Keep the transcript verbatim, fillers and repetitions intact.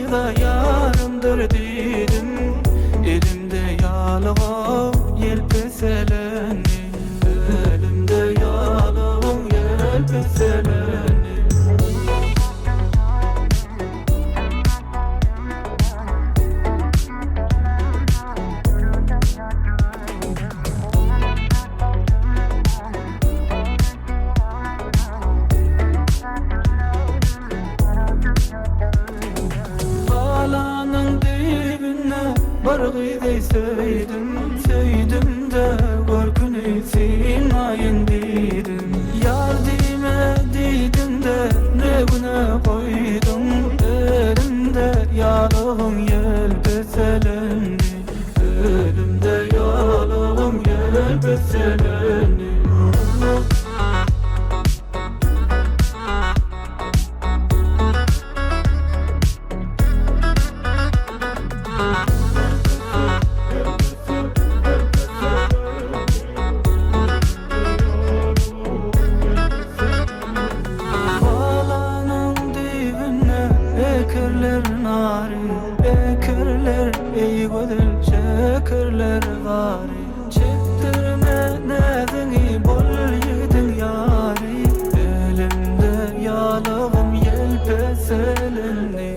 sevda yarımdır dedim. Elimde yalığım yelpeseleni, elimde yalığım yelpeseleni. Bağlanın dibine bargıday söyledim, söyledim de korkunu silmayın dedim. Yardime dedim de ne buna koydum, elimde yalığım yelpeselendi, elimde yalığım yelpeselendi. Ekerler narin, ekerler ey godel şekerler gari. Çektirme nedeni bol yedin yari, elimde yalığım yelpeseleni.